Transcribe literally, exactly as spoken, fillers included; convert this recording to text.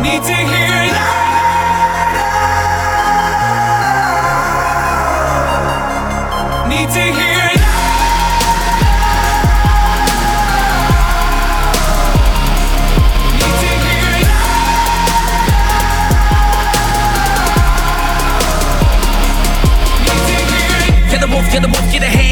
Need to hear love. Need to hear love. Need to hear love. Need to hear. You're the wolf, you're the wolf, you're the hand.